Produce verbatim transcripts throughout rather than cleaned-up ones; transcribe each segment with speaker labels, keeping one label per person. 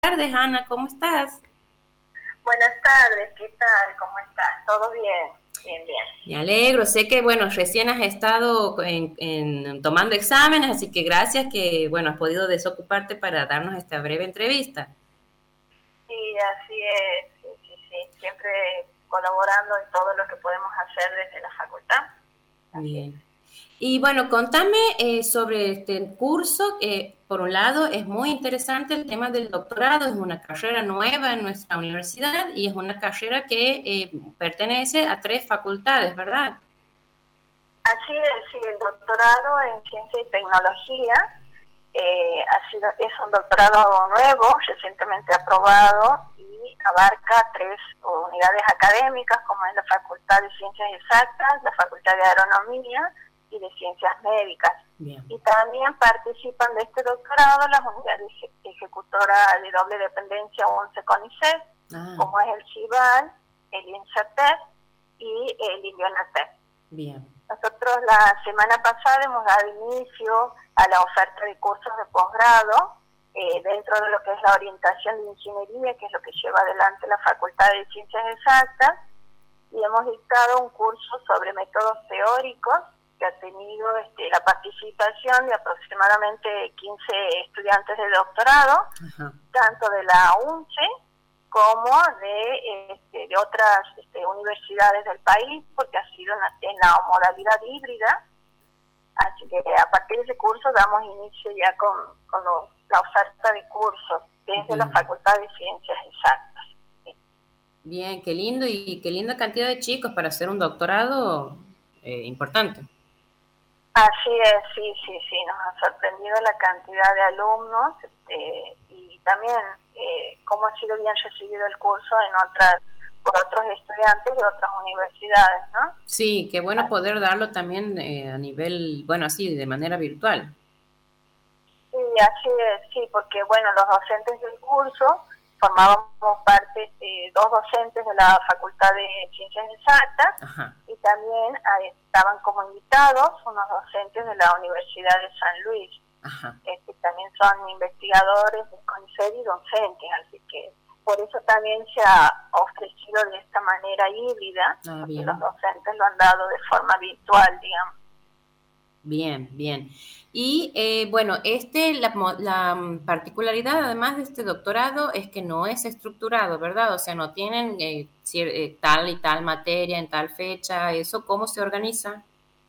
Speaker 1: tardes, Ana, ¿cómo estás?
Speaker 2: Buenas tardes, ¿qué tal? ¿Cómo estás? ¿Todo bien? Bien, bien.
Speaker 1: Me alegro, sé que, bueno, recién has estado en, en- tomando exámenes, así que gracias que, bueno, has podido desocuparte para darnos esta breve entrevista.
Speaker 2: Sí, así es, sí, sí, sí. Siempre colaborando en todo lo que podemos hacer desde la facultad. Así es.
Speaker 1: Bien. Y bueno, contame eh, sobre este curso. Eh, por un lado, es muy interesante el tema del doctorado, es una carrera nueva en nuestra universidad y es una carrera que eh, pertenece a tres facultades, ¿verdad?
Speaker 2: Así es, sí, el doctorado en Ciencia y Tecnología eh, ha sido, es un doctorado nuevo, recientemente aprobado y abarca tres unidades académicas como es la Facultad de Ciencias Exactas, la Facultad de Agronomía y de Ciencias Médicas.
Speaker 1: Bien.
Speaker 2: Y también participan de este doctorado las unidades ejecutoras de doble dependencia once CONICET,
Speaker 1: Ah,
Speaker 2: como es el CIVAL, el INSATEP y el INVIONATEP.
Speaker 1: bien.
Speaker 2: Nosotros la semana pasada hemos dado inicio a la oferta de cursos de posgrado eh, dentro de lo que es la orientación de ingeniería, que es lo que lleva adelante la Facultad de Ciencias Exactas, y hemos dictado un curso sobre métodos teóricos que ha tenido este, la participación de aproximadamente quince estudiantes de doctorado,
Speaker 1: Ajá.
Speaker 2: tanto de la UNCE como de, este, de otras este, universidades del país, porque ha sido en la, en la modalidad híbrida. Así que a partir de ese curso damos inicio ya con, con lo, la oferta de cursos desde la
Speaker 1: Bien.
Speaker 2: Facultad de Ciencias Exactas. ¿Sí?
Speaker 1: Bien, qué lindo y qué linda cantidad de chicos para hacer un doctorado eh, importante.
Speaker 2: Así es, sí, sí, sí, nos ha sorprendido la cantidad de alumnos este, y también eh, cómo ha sido bien recibido el curso en otras por otros estudiantes de otras universidades, ¿no?
Speaker 1: Sí, qué bueno poder darlo también eh, a nivel, bueno, así, de manera virtual.
Speaker 2: Sí, así es, sí, porque bueno, los docentes del curso formábamos parte de dos docentes de la Facultad de Ciencias Exactas
Speaker 1: Ajá,
Speaker 2: y también eh, estaban como invitados unos docentes de la Universidad de San Luis,
Speaker 1: ajá.
Speaker 2: eh, que también son investigadores de CONICET y docentes, así que por eso también se ha ofrecido de esta manera híbrida,
Speaker 1: Ah,
Speaker 2: porque los
Speaker 1: bien,
Speaker 2: docentes lo han dado de forma virtual, digamos.
Speaker 1: bien, bien. Y eh, bueno, este, la, mo- la mm, particularidad además de este doctorado es que no es estructurado, ¿verdad? O sea, no tienen eh, cier- eh, tal y tal materia en tal fecha, ¿eso cómo se organiza?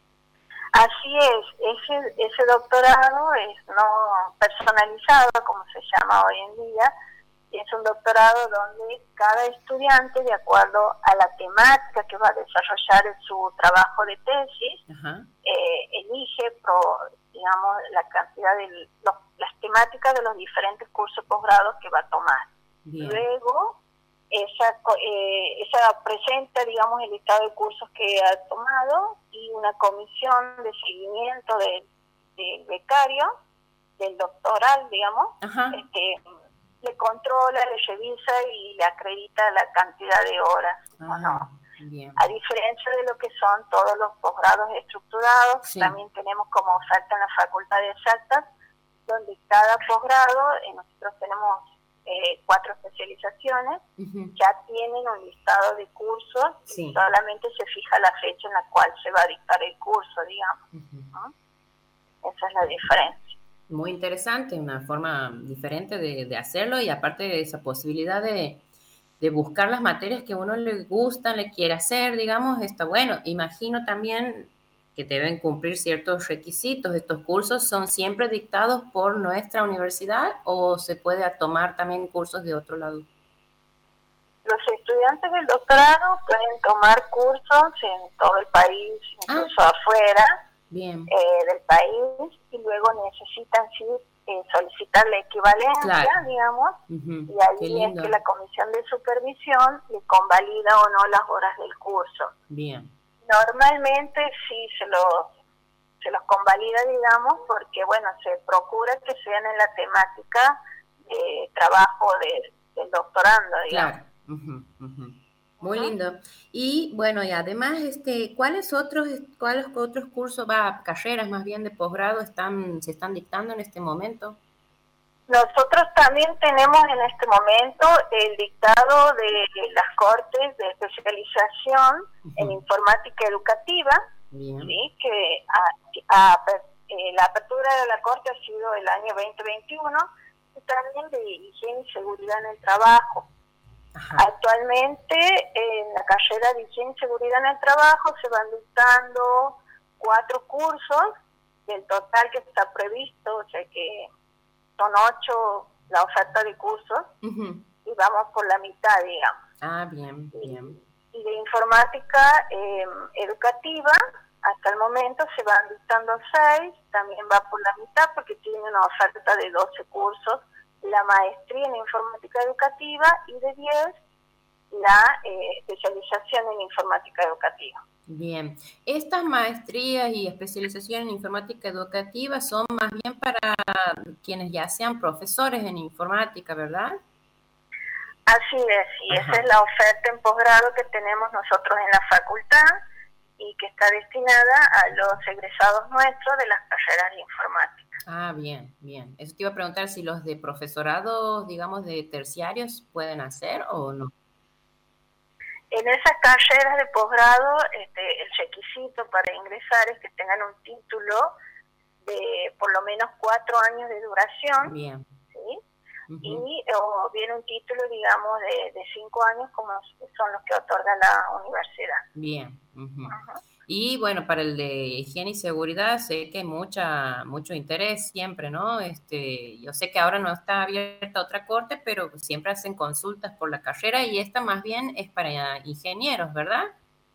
Speaker 2: Así es, ese, ese doctorado es no personalizado, como se llama hoy en día, es un doctorado donde cada estudiante, de acuerdo a la temática que va a desarrollar en su trabajo de tesis,
Speaker 1: Ajá,
Speaker 2: eh, elige, pro, digamos, la cantidad de los, las temáticas de los diferentes cursos posgrados que va a tomar.
Speaker 1: bien,
Speaker 2: Luego, esa, eh, esa presenta, digamos, el listado de cursos que ha tomado y una comisión de seguimiento del de becario, del doctoral, digamos,
Speaker 1: ajá,
Speaker 2: este, le controla, le revisa y le acredita la cantidad de horas o
Speaker 1: ah,
Speaker 2: no.
Speaker 1: bien,
Speaker 2: A diferencia de lo que son todos los posgrados estructurados,
Speaker 1: sí.
Speaker 2: también tenemos como oferta en la Facultad de Exactas, donde cada posgrado, eh, nosotros tenemos eh, cuatro especializaciones,
Speaker 1: Ujú,
Speaker 2: ya tienen un listado de cursos y
Speaker 1: sí.
Speaker 2: solamente se fija la fecha en la cual se va a dictar el curso, digamos,
Speaker 1: Ujú.
Speaker 2: ¿no? Esa es la diferencia.
Speaker 1: Muy interesante, una forma diferente de, de hacerlo y aparte de esa posibilidad de, de buscar las materias que a uno le gustan, le quiere hacer, digamos, está bueno. Imagino también que deben cumplir ciertos requisitos. ¿Estos cursos son siempre dictados por nuestra universidad o se puede tomar también cursos de otro lado?
Speaker 2: Los estudiantes del doctorado pueden tomar cursos en todo el país,
Speaker 1: Ah,
Speaker 2: incluso afuera,
Speaker 1: bien,
Speaker 2: eh, del país y luego necesitan sí eh, solicitar la equivalencia,
Speaker 1: claro.
Speaker 2: digamos,
Speaker 1: Ujú,
Speaker 2: y
Speaker 1: qué
Speaker 2: ahí es que
Speaker 1: lindo.
Speaker 2: la comisión de supervisión le convalida o no las horas del curso.
Speaker 1: Bien.
Speaker 2: Normalmente sí se los, se los convalida, digamos, porque bueno, se procura que sean en la temática de trabajo de, del doctorando, digamos.
Speaker 1: Claro. Ujú, ujú. Muy
Speaker 2: Uh-huh.
Speaker 1: lindo. Y bueno, y además, este, ¿cuáles otros, cuáles otros cursos, va, carreras más bien de posgrado están, se están dictando en este momento?
Speaker 2: Nosotros también tenemos en este momento el dictado de las Cortes de Especialización uh-huh. en Informática Educativa, ¿sí? que a, a, eh, la apertura de la Corte ha sido el año veinte veintiuno, y también de Higiene y Seguridad en el Trabajo. Ajá. Actualmente en la carrera de Higiene y Seguridad en el Trabajo se van dictando cuatro cursos del total que está previsto, o sea que son ocho la oferta de cursos uh-huh. y vamos por la mitad, digamos.
Speaker 1: Ah, bien, bien.
Speaker 2: Y, y de informática eh, educativa, hasta el momento se van dictando seis, también va por la mitad porque tiene una oferta de doce cursos, la maestría en informática educativa y de diez la eh, especialización en informática educativa.
Speaker 1: Bien, estas maestrías y especialización en informática educativa son más bien para quienes ya sean profesores en informática, ¿verdad?
Speaker 2: Así es, y Ajá. esa es la oferta en posgrado que tenemos nosotros en la facultad y que está destinada a los egresados nuestros de las carreras de informática.
Speaker 1: Ah, bien, bien. Eso te iba a preguntar si los de profesorados, digamos, de terciarios pueden hacer o no.
Speaker 2: En esas carreras de posgrado, este, el requisito para ingresar es que tengan un título de por lo menos cuatro años de duración,
Speaker 1: bien.
Speaker 2: ¿sí? Uh-huh. Y o bien un título, digamos, de, de cinco años, como son los que otorga la universidad.
Speaker 1: Bien. Uh-huh. Uh-huh. Y bueno, para el de higiene y seguridad sé que hay mucha, mucho interés siempre, ¿no? Este, yo sé que ahora no está abierta otra corte, pero siempre hacen consultas por la carrera y esta más bien es para ingenieros, ¿verdad?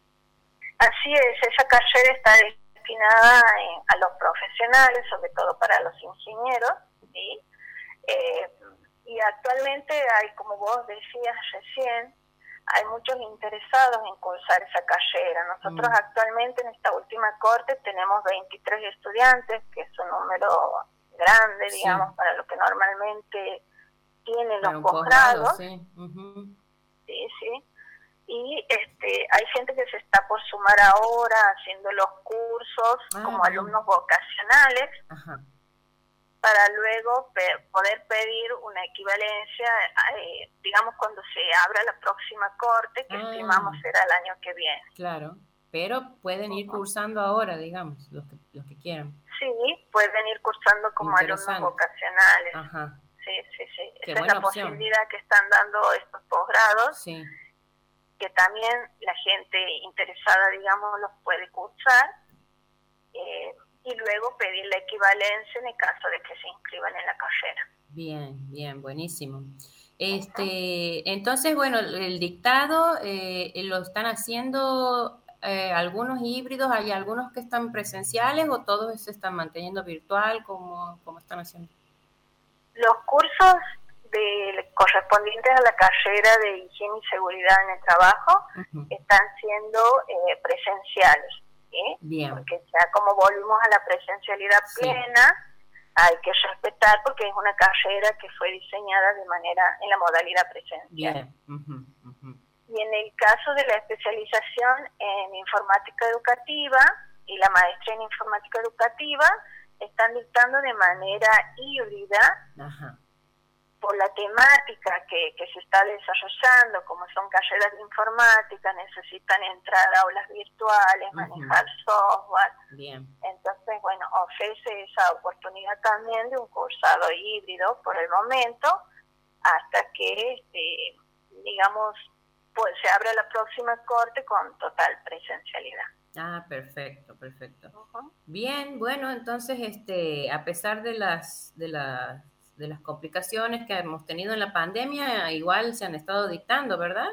Speaker 2: Así es, esa carrera está destinada eh, a los profesionales, sobre todo para los ingenieros, ¿sí? Eh, y actualmente hay, como vos decías recién, hay muchos interesados en cursar esa carrera. Nosotros mm. actualmente en esta última corte tenemos veintitrés estudiantes, que es un número grande, sí. digamos, para lo que normalmente tienen los posgrados.
Speaker 1: Sí. Uh-huh.
Speaker 2: sí, sí. Y este, hay gente que se está por sumar ahora haciendo los cursos ah, como bien. alumnos vocacionales. Ajá. Para luego pe- poder pedir una equivalencia, eh, digamos, cuando se abra la próxima corte, que ah, estimamos será el año que viene.
Speaker 1: Claro, pero pueden ir cursando ahora, digamos, los que, los que quieran.
Speaker 2: Sí, pueden ir cursando como alumnos vocacionales.
Speaker 1: Ajá.
Speaker 2: Sí, sí, sí.
Speaker 1: Qué
Speaker 2: Esa es la
Speaker 1: opción.
Speaker 2: posibilidad que están dando estos posgrados,
Speaker 1: sí.
Speaker 2: que también la gente interesada, digamos, los puede cursar. Eh, y luego pedir la equivalencia en el caso de que se inscriban en la carrera.
Speaker 1: Bien, bien, buenísimo. Este, uh-huh. Entonces, bueno, el dictado eh, lo están haciendo eh, algunos híbridos, hay algunos que están presenciales o todos se están manteniendo virtual, ¿cómo, cómo están haciendo?
Speaker 2: Los cursos de, correspondientes a la carrera de higiene y seguridad en el trabajo uh-huh. están siendo eh, presenciales. ¿sí?
Speaker 1: Bien.
Speaker 2: Porque ya como volvimos a la presencialidad plena, sí. hay que respetar porque es una carrera que fue diseñada de manera, en la modalidad presencial.
Speaker 1: Bien. Uh-huh, uh-huh.
Speaker 2: Y en el caso de la especialización en informática educativa y la maestría en informática educativa, están dictando de manera híbrida.
Speaker 1: Ajá.
Speaker 2: Por la temática que, que se está desarrollando, como son carreras de informática, necesitan entrar a aulas virtuales, uh-huh. manejar software.
Speaker 1: Bien.
Speaker 2: Entonces, bueno, ofrece esa oportunidad también de un cursado híbrido por el momento, hasta que, este, digamos, pues se abra la próxima corte con total presencialidad.
Speaker 1: Ah, perfecto, perfecto. Uh-huh. Bien, bueno, entonces, este, a pesar de las, de las de las complicaciones que hemos tenido en la pandemia, igual se han estado dictando, ¿verdad?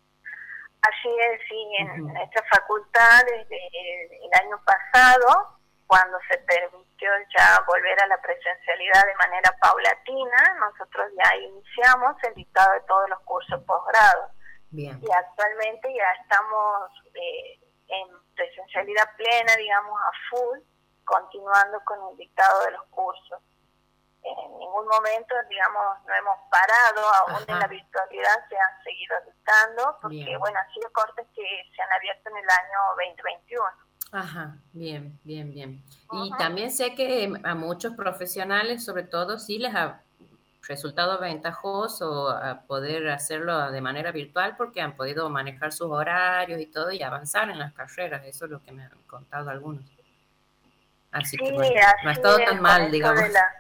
Speaker 2: Así es, sí, en uh-huh. nuestra facultad desde el, el año pasado, cuando se permitió ya volver a la presencialidad de manera paulatina, nosotros ya iniciamos el dictado de todos los cursos posgrados.
Speaker 1: Bien.
Speaker 2: Y actualmente ya estamos eh, en presencialidad plena, digamos, a full, continuando con el dictado de los cursos. En ningún momento, digamos, no hemos parado, aún Ajá. en la virtualidad se han seguido dictando, porque, bien. bueno, han sido cortes que se han abierto en el año veinte veintiuno.
Speaker 1: Ajá, bien, bien, bien. Uh-huh. Y también sé que a muchos profesionales, sobre todo, sí les ha resultado ventajoso a poder hacerlo de manera virtual porque han podido manejar sus horarios y todo y avanzar en las carreras. Eso es lo que me han contado algunos. Así
Speaker 2: Sí,
Speaker 1: que bueno, no ha
Speaker 2: así
Speaker 1: estado
Speaker 2: es,
Speaker 1: tan
Speaker 2: con
Speaker 1: mal,
Speaker 2: esto
Speaker 1: digamos.
Speaker 2: de la...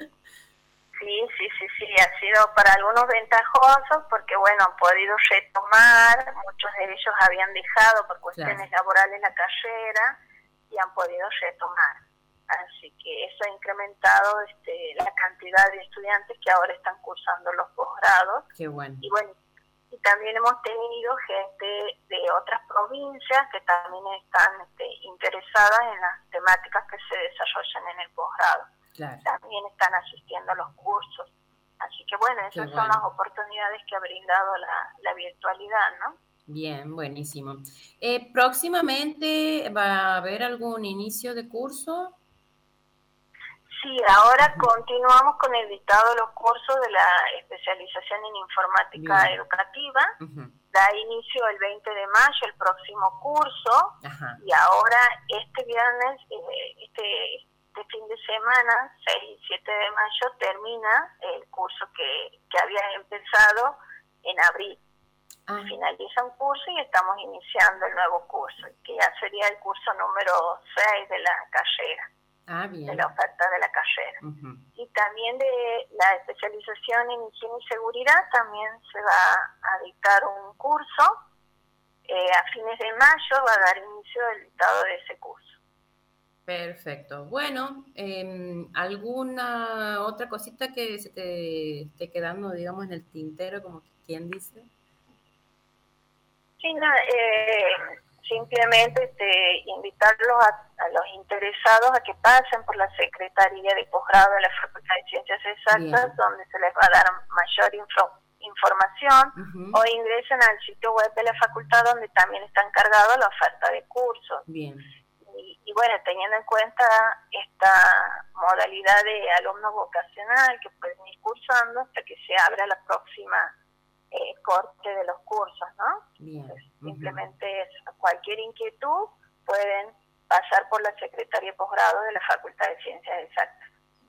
Speaker 2: Sí, sí, sí, sí, ha sido para algunos ventajoso porque, bueno, han podido retomar, muchos de ellos habían dejado por cuestiones
Speaker 1: Claro.
Speaker 2: laborales la carrera y han podido retomar. Así que eso ha incrementado este, la cantidad de estudiantes que ahora están cursando los posgrados.
Speaker 1: Qué bueno.
Speaker 2: Y bueno, y también hemos tenido gente de otras provincias que también están este, interesadas en las temáticas que se desarrollan en el posgrado.
Speaker 1: Claro.
Speaker 2: También están asistiendo a los cursos. Así que bueno, esas
Speaker 1: Qué
Speaker 2: son
Speaker 1: bueno.
Speaker 2: las oportunidades que ha brindado la, la virtualidad, ¿no?
Speaker 1: Bien, buenísimo. Eh, ¿próximamente va a haber algún inicio de curso?
Speaker 2: Sí, ahora uh-huh. continuamos con el dictado de los cursos de la especialización en informática Bien. educativa. Uh-huh. Da inicio el veinte de mayo el próximo curso. Ajá. Y ahora este viernes, eh, este, este fin de semana, seis y siete de mayo, termina el curso que, que había empezado en abril. Ah. Finaliza un curso y estamos iniciando el nuevo curso, que ya sería el curso número seis de la carrera. Ah, bien. De la oferta de la carrera. Uh-huh. Y también de la especialización en higiene y seguridad también se va a dictar un curso. Eh, a fines de mayo va a dar inicio el dictado de ese curso.
Speaker 1: Perfecto. Bueno, eh, ¿alguna otra cosita que se te esté quedando, digamos, en el tintero, como quien dice?
Speaker 2: Sí, no, eh, simplemente este, invitarlos a, a los interesados a que pasen por la Secretaría de Posgrado de la Facultad de Ciencias Exactas, Bien. Donde se les va a dar mayor info, información, uh-huh. o ingresen al sitio web de la facultad, donde también está encargado la oferta de cursos.
Speaker 1: Bien.
Speaker 2: Y, y bueno, teniendo en cuenta esta modalidad de alumno vocacional que pueden ir cursando hasta que se abra la próxima Eh, corte de los cursos, ¿no?
Speaker 1: Bien.
Speaker 2: Entonces, uh-huh. Simplemente es, cualquier inquietud pueden pasar por la Secretaría de Posgrado de la Facultad de Ciencias Exactas.